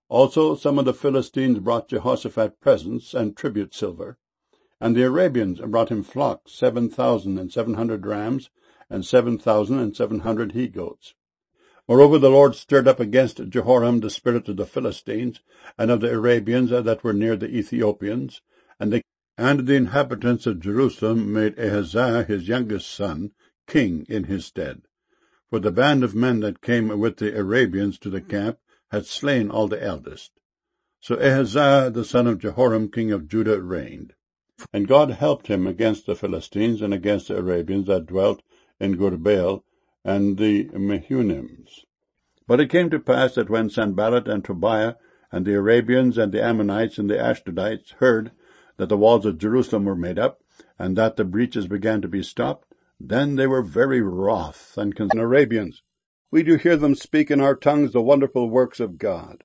Also some of the Philistines brought Jehoshaphat presents and tribute silver, and the Arabians brought him flocks, 7,700 rams, and 7,700 he-goats. Moreover, the Lord stirred up against Jehoram the spirit of the Philistines, and of the Arabians that were near the Ethiopians, and the inhabitants of Jerusalem made Ahaziah his youngest son king in his stead. For the band of men that came with the Arabians to the camp had slain all the eldest. So Ahaziah the son of Jehoram king of Judah reigned. And God helped him against the Philistines and against the Arabians that dwelt in Gurbaal and the Mehunims. But it came to pass that when Sanballat and Tobiah and the Arabians and the Ammonites and the Ashdodites heard that the walls of Jerusalem were made up, and that the breaches began to be stopped, then they were very wroth and Arabians. We do hear them speak in our tongues the wonderful works of God.